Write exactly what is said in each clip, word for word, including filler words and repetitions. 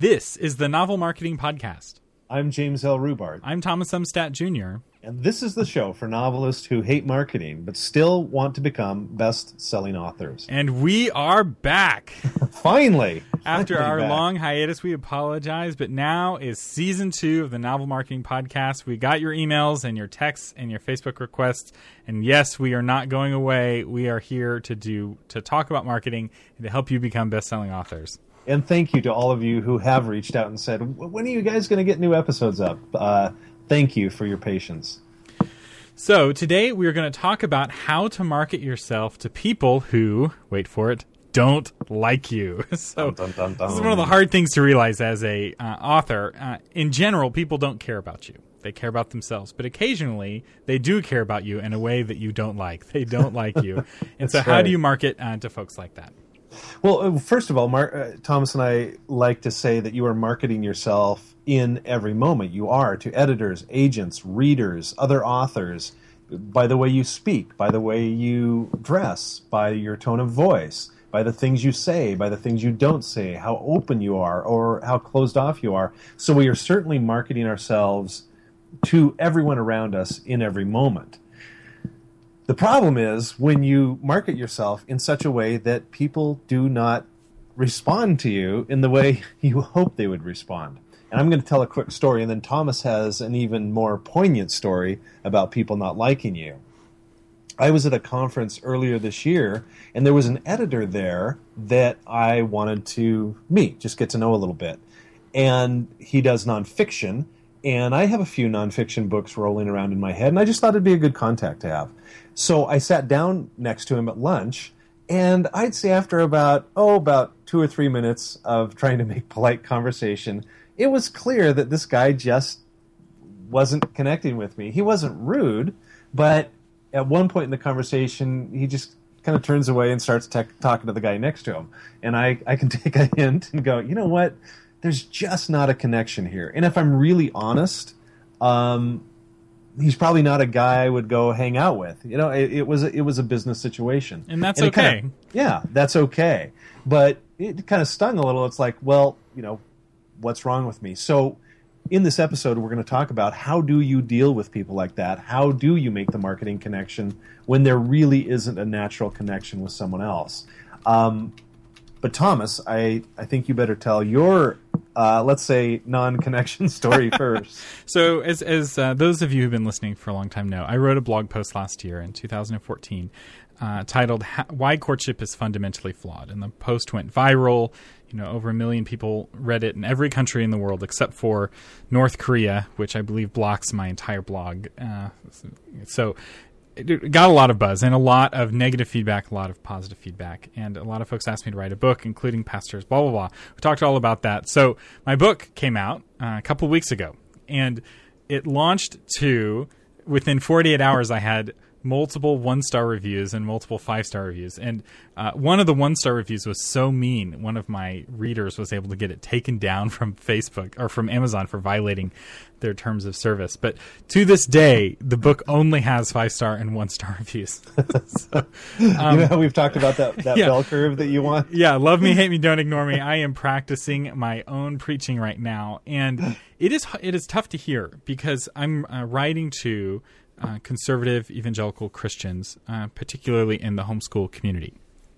This is the Novel Marketing Podcast. I'm James L. Rubart. I'm Thomas Umstattd Junior And this is the show for novelists who hate marketing but still want to become best-selling authors. And we are back. Finally! After Finally our back. long hiatus, we apologize, but now is season two of the Novel Marketing Podcast. We got your emails and your texts and your Facebook requests. And yes, we are not going away. We are here to do to talk about marketing and to help you become best-selling authors. And thank you to all of you who have reached out and said, when are you guys going to get new episodes up? Uh, thank you for your patience. So today we are going to talk about how to market yourself to people who, wait for it, don't like you. So Dun, dun, dun, dun. This is one of the hard things to realize as a uh, author. Uh, in general, people don't care about you. They care about themselves. But occasionally, they do care about you in a way that you don't like. They don't like you. And so how right. do you market uh, to folks like that? Well, first of all, Mar- uh, Thomas and I like to say that you are marketing yourself in every moment. You are to editors, agents, readers, other authors, by the way you speak, by the way you dress, by your tone of voice, by the things you say, by the things you don't say, how open you are, or how closed off you are. So we are certainly marketing ourselves to everyone around us in every moment. The problem is when you market yourself in such a way that people do not respond to you in the way you hope they would respond. And I'm going to tell a quick story, and then Thomas has an even more poignant story about people not liking you. I was at a conference earlier this year, and there was an editor there that I wanted to meet, just get to know a little bit. And he does nonfiction, and I have a few nonfiction books rolling around in my head, and I just thought it'd be a good contact to have. So I sat down next to him at lunch, and I'd say after about, oh, about two or three minutes of trying to make polite conversation, it was clear that this guy just wasn't connecting with me. He wasn't rude, but at one point in the conversation, he just kind of turns away and starts te- talking to the guy next to him. And I, I can take a hint and go, you know what? There's just not a connection here. And if I'm really honest, um, he's probably not a guy I would go hang out with. You know, it, it was a, it was a business situation, And that's and it okay. Kind of, yeah, that's okay. But it kind of stung a little. It's like, well, you know, what's wrong with me? So, in this episode, we're going to talk about how do you deal with people like that? How do you make the marketing connection when there really isn't a natural connection with someone else? Um, but Thomas, I, I think you better tell your, uh, let's say, non-connection story first. So as as uh, those of you who've been listening for a long time know, I wrote a blog post last year in two thousand fourteen uh, titled Why Courtship is Fundamentally Flawed. And the post went viral. You know, over a million people read it in every country in the world except for North Korea, which I believe blocks my entire blog. Uh, so it got a lot of buzz and a lot of negative feedback, a lot of positive feedback. And a lot of folks asked me to write a book, including pastors, blah, blah, blah. We talked all about that. So my book came out uh, a couple of weeks ago, and it launched to, within forty-eight hours, I had multiple one-star reviews and multiple five-star reviews. And uh, one of the one-star reviews was so mean, one of my readers was able to get it taken down from Facebook or from Amazon for violating their terms of service. But to this day, the book only has five-star and one-star reviews. so, um, you know how we've talked about that, that yeah. bell curve that you want? Yeah, love me, hate me, don't ignore me. I am practicing my own preaching right now. And it is it is tough to hear because I'm uh, writing to Uh, conservative evangelical Christians, uh, particularly in the homeschool community,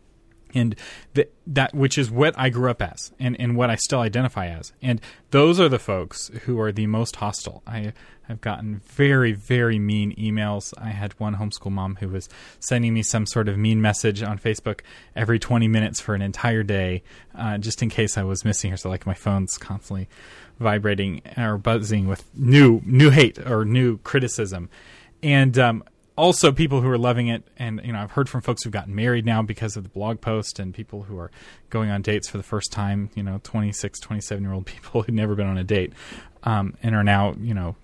and th- that which is what I grew up as, and, and what I still identify as. And those are the folks who are the most hostile. I have gotten very, very mean emails. I had one homeschool mom who was sending me some sort of mean message on Facebook every twenty minutes for an entire day, uh, just in case I was missing her. So like my phone's constantly vibrating or buzzing with new new hate or new criticism. And um, also people who are loving it. And, you know, I've heard from folks who've gotten married now because of the blog post, and people who are going on dates for the first time, you know, twenty-six, twenty-seven-year-old people who've never been on a date um, and are now, you know,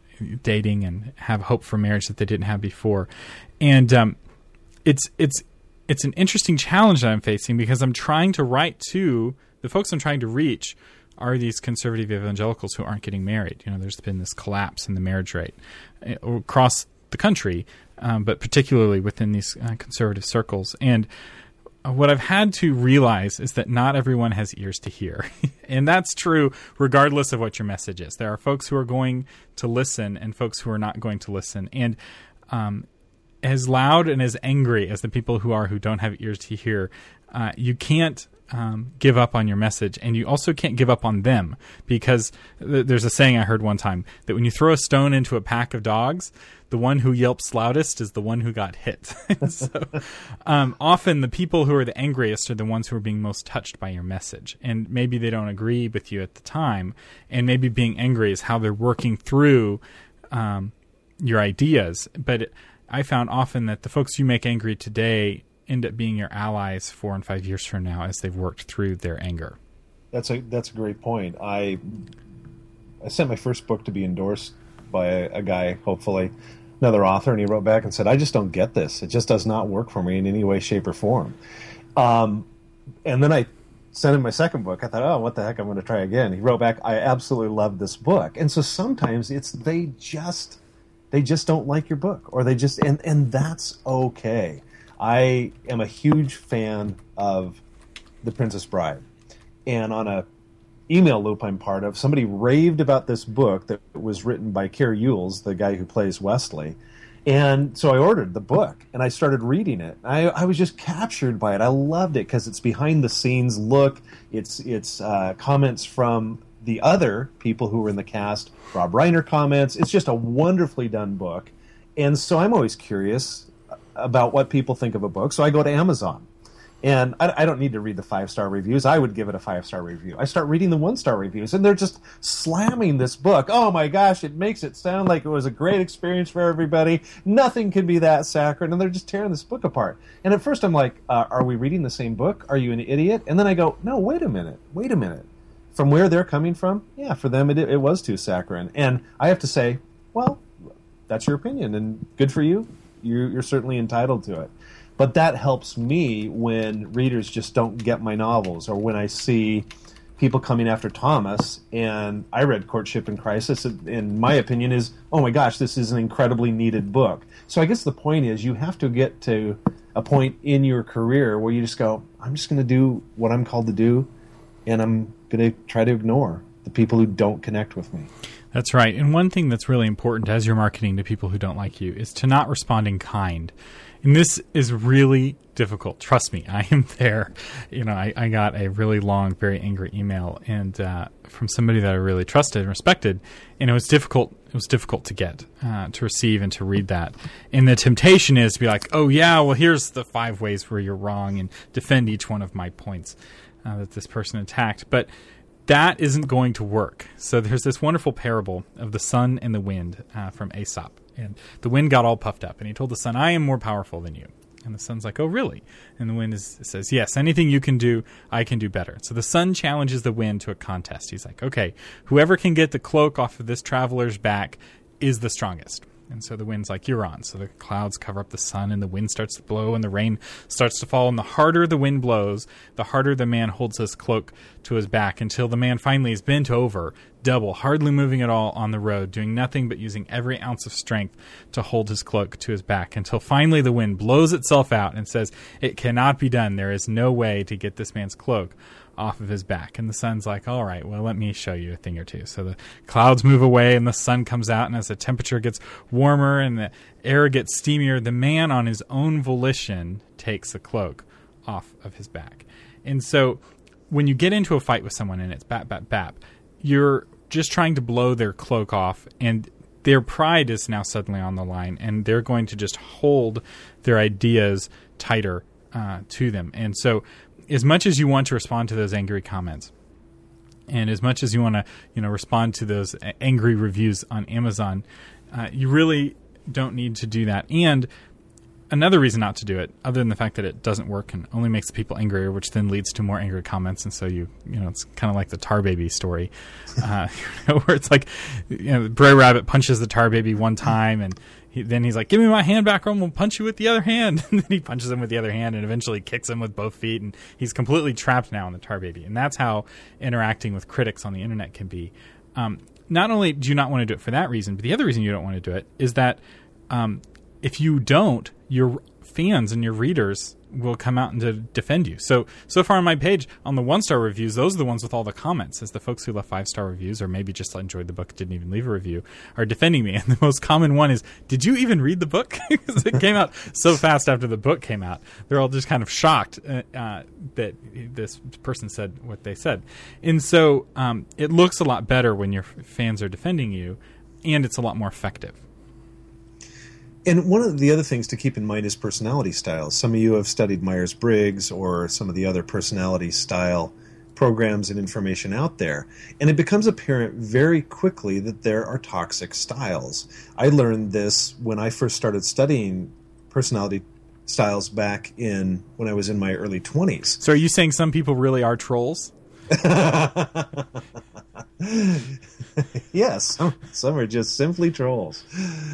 dating and have hope for marriage that they didn't have before. And um, it's it's it's an interesting challenge that I'm facing because I'm trying to write to the folks I'm trying to reach are these conservative evangelicals who aren't getting married. You know, there's been this collapse in the marriage rate across the country, um, but particularly within these uh, conservative circles. And what I've had to realize is that not everyone has ears to hear. And that's true regardless of what your message is. There are folks who are going to listen and folks who are not going to listen. And um, as loud and as angry as the people who are who don't have ears to hear, uh, you can't um, give up on your message. And you also can't give up on them, because th- there's a saying I heard one time that when you throw a stone into a pack of dogs, the one who yelps loudest is the one who got hit. So um, often the people who are the angriest are the ones who are being most touched by your message. And maybe they don't agree with you at the time. And maybe being angry is how they're working through um, your ideas. But it, I found often that the folks you make angry today end up being your allies four and five years from now as they've worked through their anger. That's a that's a great point. I I sent my first book to be endorsed by a, a guy, hopefully, another author, and he wrote back and said, I just don't get this. It just does not work for me in any way, shape, or form. Um, and then I sent him my second book. I thought, oh, what the heck, I'm going to try again. He wrote back, I absolutely love this book. And so sometimes it's they just they just don't like your book, or they just and and that's okay. I am a huge fan of The Princess Bride, and on a email loop I'm part of, somebody raved about this book that was written by Kerry Yules, the guy who plays Wesley. And so I ordered the book and I started reading it. I, I was just captured by it. I loved it because it's behind the scenes look. It's it's uh, comments from the other people who were in the cast. Rob Reiner comments. It's just a wonderfully done book. And so I'm always curious about what people think of a book. So I go to Amazon. And I, I don't need to read the five-star reviews. I would give it a five-star review. I start reading the one-star reviews, and they're just slamming this book. Oh, my gosh, it makes it sound like it was a great experience for everybody. Nothing could be that saccharine, and they're just tearing this book apart. And at first I'm like, uh, are we reading the same book? Are you an idiot? And then I go, no, wait a minute. Wait a minute. From where they're coming from, yeah, for them it, it was too saccharine. And I have to say, well, that's your opinion, and good for you. You're, you're certainly entitled to it. But that helps me when readers just don't get my novels, or when I see people coming after Thomas. And I read Courtship in Crisis, and my opinion is, oh my gosh, this is an incredibly needed book. So I guess the point is you have to get to a point in your career where you just go, I'm just going to do what I'm called to do, and I'm going to try to ignore the people who don't connect with me. That's right. And one thing that's really important as you're marketing to people who don't like you is to not respond in kind. And this is really difficult. Trust me, I am there. You know, I, I got a really long, very angry email and uh, from somebody that I really trusted and respected, and it was difficult. It was difficult to get, uh, to receive, and to read that. And the temptation is to be like, "Oh yeah, well here's the five ways where you're wrong," and defend each one of my points uh, that this person attacked. But that isn't going to work. So there's this wonderful parable of the sun and the wind uh, from Aesop. And the wind got all puffed up, and he told the sun, I am more powerful than you. And the sun's like, oh, really? And the wind is, says, yes, anything you can do, I can do better. So the sun challenges the wind to a contest. He's like, okay, whoever can get the cloak off of this traveler's back is the strongest. And so the wind's like, you're on. So the clouds cover up the sun, and the wind starts to blow, and the rain starts to fall. And the harder the wind blows, the harder the man holds his cloak to his back, until the man finally is bent over, double, hardly moving at all on the road, doing nothing but using every ounce of strength to hold his cloak to his back, until finally the wind blows itself out and says, it cannot be done. There is no way to get this man's cloak off of his back. And the sun's like, all right, well, let me show you a thing or two. So the clouds move away and the sun comes out, and as the temperature gets warmer and the air gets steamier, the man on his own volition takes the cloak off of his back. And so when you get into a fight with someone and it's bap, bap, bap, you're just trying to blow their cloak off, and their pride is now suddenly on the line, and they're going to just hold their ideas tighter uh, to them. And so as much as you want to respond to those angry comments, and as much as you want to, you know, respond to those angry reviews on Amazon, uh, you really don't need to do that. And another reason not to do it, other than the fact that it doesn't work and only makes people angrier, which then leads to more angry comments, and so you, you know, it's kind of like the Tar Baby story, uh, where it's like, you know, Brer Rabbit punches the Tar Baby one time, and he, then he's like, give me my hand back or I'm going to punch you with the other hand. And then he punches him with the other hand and eventually kicks him with both feet. And he's completely trapped now in the Tar Baby. And that's how interacting with critics on the internet can be. Um, not only do you not want to do it for that reason, but the other reason you don't want to do it is that um, if you don't, your fans and your readers will come out and to defend you. So, so far on my page, on the one-star reviews, those are the ones with all the comments, as the folks who left five-star reviews or maybe just enjoyed the book, didn't even leave a review, are defending me. And the most common one is, did you even read the book? Because it came out so fast after the book came out. They're all just kind of shocked uh, uh, that this person said what they said. And so um, it looks a lot better when your fans are defending you, and it's a lot more effective. And one of the other things to keep in mind is personality styles. Some of you have studied Myers-Briggs or some of the other personality style programs and information out there. And it becomes apparent very quickly that there are toxic styles. I learned this when I first started studying personality styles back in when I was in my early twenties. So are you saying some people really are trolls? Yes, some, some are just simply trolls.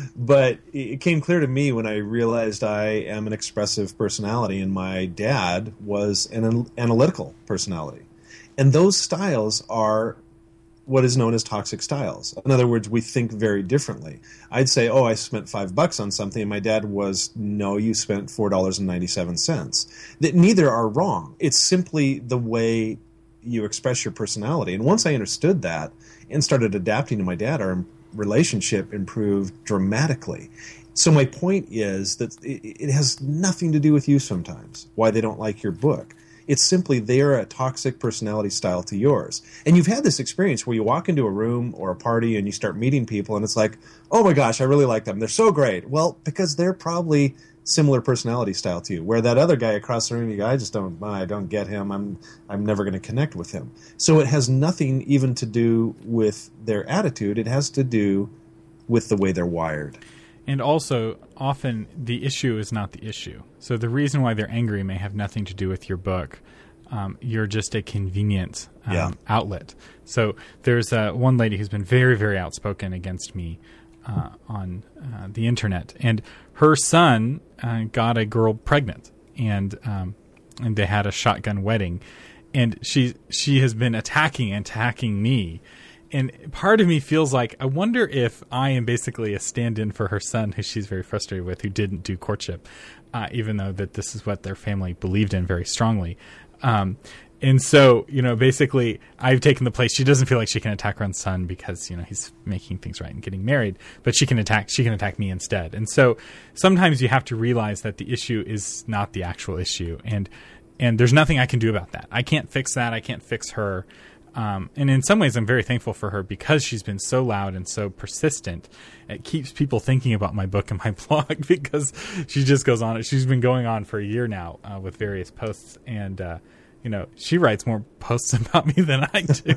But it came clear to me when I realized I am an expressive personality and my dad was an analytical personality. And those styles are what is known as toxic styles. In other words, we think very differently. I'd say, oh, I spent five bucks on something, and my dad was, no, you spent four dollars and ninety-seven cents. That neither are wrong. It's simply the way you express your personality. And once I understood that and started adapting to my dad, our relationship improved dramatically. So my point is that it has nothing to do with you sometimes, why they don't like your book. It's simply they're a toxic personality style to yours. And you've had this experience where you walk into a room or a party and you start meeting people and it's like, oh my gosh, I really like them. They're so great. Well, because they're probably similar personality style to you, where that other guy across the room, you go, I just don't, I don't get him. I'm, I'm never going to connect with him. So it has nothing even to do with their attitude. It has to do with the way they're wired. And also, often the issue is not the issue. So the reason why they're angry may have nothing to do with your book. Um, you're just a convenient um, yeah. outlet. So there's uh, one lady who's been very, very outspoken against me uh, on uh, the internet, and her son uh, got a girl pregnant, and um, and they had a shotgun wedding, and she she has been attacking and attacking me. And part of me feels like, I wonder if I am basically a stand-in for her son, who she's very frustrated with, who didn't do courtship, uh, even though that this is what their family believed in very strongly. Um, and so, you know, basically, I've taken the place. She doesn't feel like she can attack her own son because, you know, he's making things right and getting married, but she can attack. She can attack me instead. And so, sometimes you have to realize that the issue is not the actual issue, and and there's nothing I can do about that. I can't fix that. I can't fix her. Um, and in some ways, I'm very thankful for her because she's been so loud and so persistent. It keeps people thinking about my book and my blog because she just goes on. She's been going on for a year now uh, with various posts. And, uh, you know, she writes more posts about me than I do.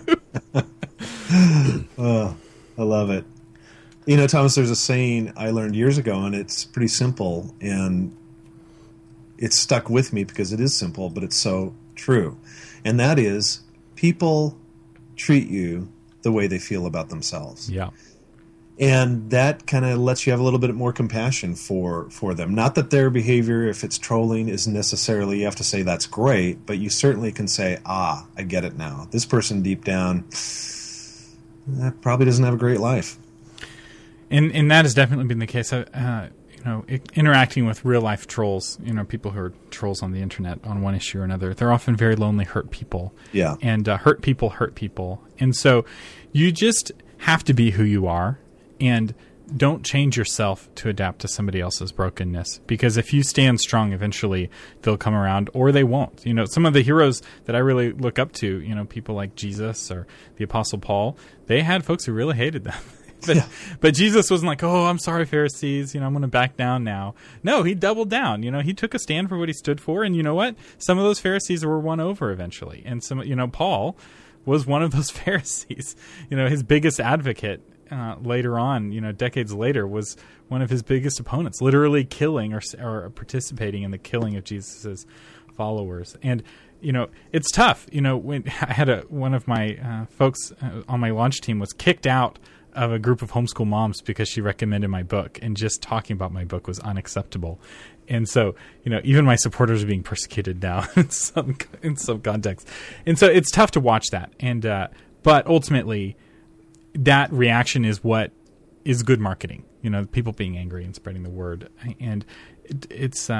Oh, I love it. You know, Thomas, there's a saying I learned years ago, and it's pretty simple. And it's stuck with me because it is simple, but it's so true. And that is, people treat you the way they feel about themselves. Yeah. And that kind of lets you have a little bit more compassion for, for them. Not that their behavior, if it's trolling, isn't necessarily, you have to say that's great, but you certainly can say, ah, I get it now. This person deep down that probably doesn't have a great life. And and that has definitely been the case. Uh, you know, it, interacting with real life trolls, you know, people who are trolls on the internet on one issue or another, they're often very lonely, hurt people. Yeah. And uh, hurt people hurt people. And so you just have to be who you are, and don't change yourself to adapt to somebody else's brokenness. Because if you stand strong, eventually they'll come around, or they won't. You know, some of the heroes that I really look up to, you know, people like Jesus or the Apostle Paul, they had folks who really hated them. But, yeah. but Jesus wasn't like, oh, I'm sorry, Pharisees, you know, I'm going to back down now. No, he doubled down. You know, he took a stand for what he stood for. And you know what? Some of those Pharisees were won over eventually. And some, you know, Paul was one of those Pharisees. You know, his biggest advocate uh, later on, you know, decades later, was one of his biggest opponents, literally killing or, or participating in the killing of Jesus's followers. And you know, it's tough. You know, when I had a one of my uh, folks uh, on my launch team was kicked out of a group of homeschool moms because she recommended my book, and just talking about my book was unacceptable. And so, you know, even my supporters are being persecuted now in some in some context. And so it's tough to watch that. And uh, but ultimately, that reaction is what is good marketing. You know, people being angry and spreading the word. And it, it's uh,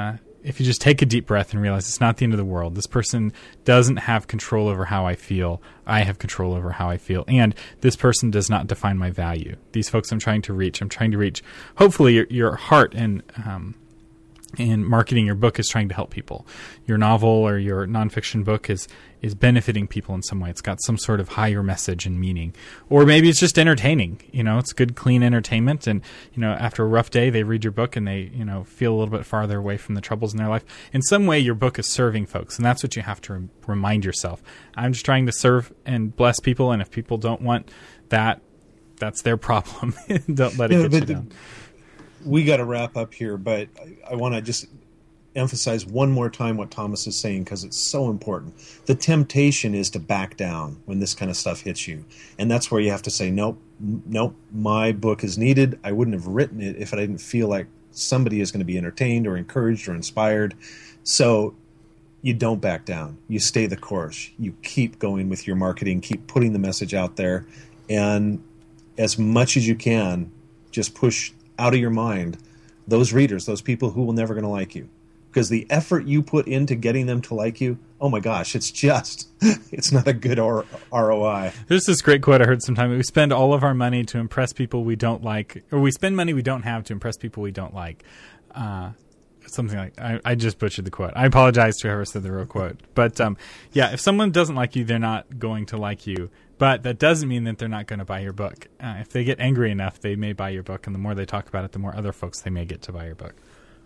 if you just take a deep breath and realize it's not the end of the world, this person doesn't have control over how I feel. I have control over how I feel. And this person does not define my value. These folks I'm trying to reach, I'm trying to reach, hopefully your, your heart and, um, and marketing your book is trying to help people. Your novel or your nonfiction book is is benefiting people in some way. It's got some sort of higher message and meaning. Or maybe it's just entertaining. You know, it's good, clean entertainment. And, you know, after a rough day, they read your book and they, you know, feel a little bit farther away from the troubles in their life. In some way, your book is serving folks. And that's what you have to rem- remind yourself. I'm just trying to serve and bless people. And if people don't want that, that's their problem. Don't let it yeah, get you down. We got to wrap up here, but I, I want to just emphasize one more time what Thomas is saying because it's so important. The temptation is to back down when this kind of stuff hits you. And that's where you have to say, nope, nope, my book is needed. I wouldn't have written it if I didn't feel like somebody is going to be entertained or encouraged or inspired. So you don't back down. You stay the course. You keep going with your marketing, keep putting the message out there. And as much as you can, just push out of your mind those readers, those people who will never going to like you. Because the effort you put into getting them to like you, oh my gosh, it's just, it's not a good R- ROI. There's this great quote I heard sometime. We spend all of our money to impress people we don't like, or we spend money we don't have to impress people we don't like. Uh, something like, I, I just butchered the quote. I apologize to whoever said the real quote. But um, yeah, if someone doesn't like you, they're not going to like you. But that doesn't mean that they're not going to buy your book. Uh, if they get angry enough, they may buy your book. And the more they talk about it, the more other folks they may get to buy your book.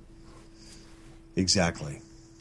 Exactly.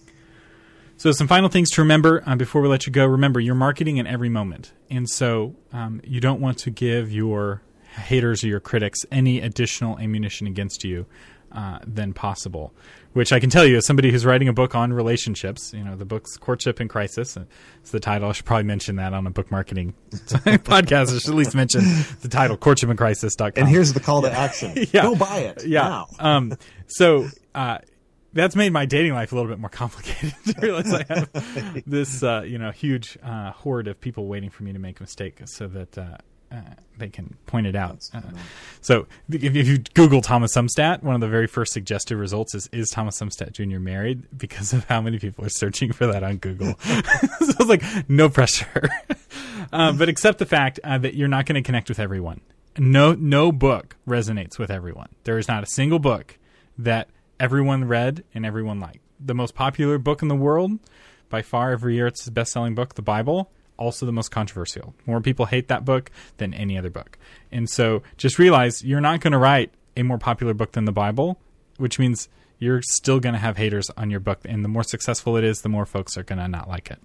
So some final things to remember uh, before we let you go. Remember, you're marketing in every moment. And so um, you don't want to give your haters or your critics any additional ammunition against you uh, than possible. Which I can tell you, as somebody who's writing a book on relationships, you know, the book's Courtship in Crisis. It's the title. I should probably mention that on a book marketing podcast. I should at least mention the title, courtship in crisis dot com. And here's the call to action. Yeah. Go buy it yeah. now. um, so... Uh, That's made my dating life a little bit more complicated to realize I have this, uh, you know, huge uh, horde of people waiting for me to make a mistake so that uh, uh, they can point it out. Uh, so if, if you Google Thomas Umstattd, one of the very first suggested results is, is Thomas Umstattd Junior married? Because of how many people are searching for that on Google. So it's like, no pressure. um, but accept the fact uh, that you're not going to connect with everyone. No, no book resonates with everyone. There is not a single book that everyone read and everyone liked. The most popular book in the world, by far, every year it's the best-selling book, the Bible, also the most controversial. More people hate that book than any other book. And so just realize you're not going to write a more popular book than the Bible, which means you're still going to have haters on your book. And the more successful it is, the more folks are going to not like it.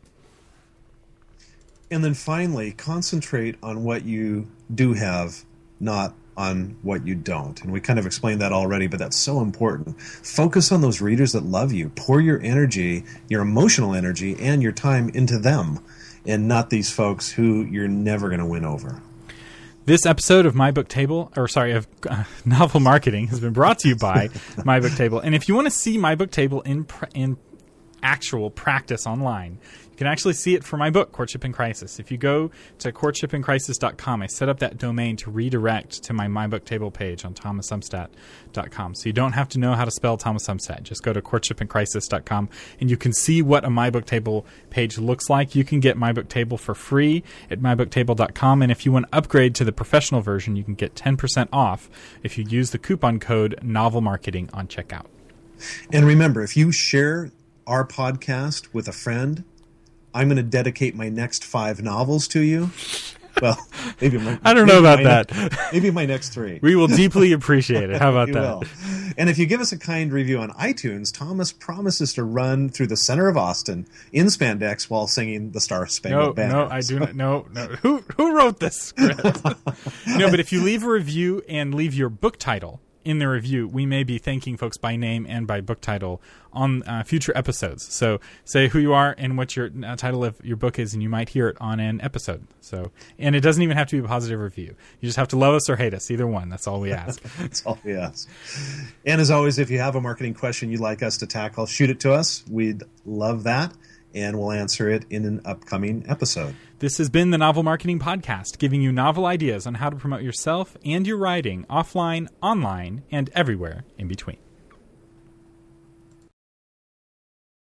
And then finally, concentrate on what you do have, not on what you don't. And we kind of explained that already, but that's so important. Focus on those readers that love you. Pour your energy, your emotional energy, and your time into them, and not these folks who you're never going to win over. This episode of My Book Table, or sorry, of uh, Novel Marketing, has been brought to you by My Book Table. And if you want to see My Book Table in pr- in actual practice online, you can actually see it for my book, Courtship in Crisis. If you go to courtship in crisis dot com, I set up that domain to redirect to my My Book Table page on thomas umstattd dot com. So you don't have to know how to spell Thomas Umstattd. Just go to courtship in crisis dot com, and you can see what a My Book Table page looks like. You can get My Book Table for free at my book table dot com, and if you want to upgrade to the professional version, you can get ten percent off if you use the coupon code NOVELMARKETING on checkout. And remember, if you share our podcast with a friend, I'm going to dedicate my next five novels to you. Well, maybe my, I don't know about that. Ne- maybe my next three. We will deeply appreciate it. How about you that? Will. And if you give us a kind review on iTunes, Thomas promises to run through the center of Austin in spandex while singing the Star Spangled No, Banner. no, I do not. No, no. Who who wrote this script? No, but if you leave a review and leave your book title in the review, we may be thanking folks by name and by book title on uh, future episodes. So say who you are and what your uh, title of your book is, and you might hear it on an episode. So, and it doesn't even have to be a positive review. You just have to love us or hate us, either one. That's all we ask. That's all we ask. And as always, if you have a marketing question you'd like us to tackle, shoot it to us. We'd love that, and we'll answer it in an upcoming episode. This has been the Novel Marketing Podcast, giving you novel ideas on how to promote yourself and your writing offline, online, and everywhere in between.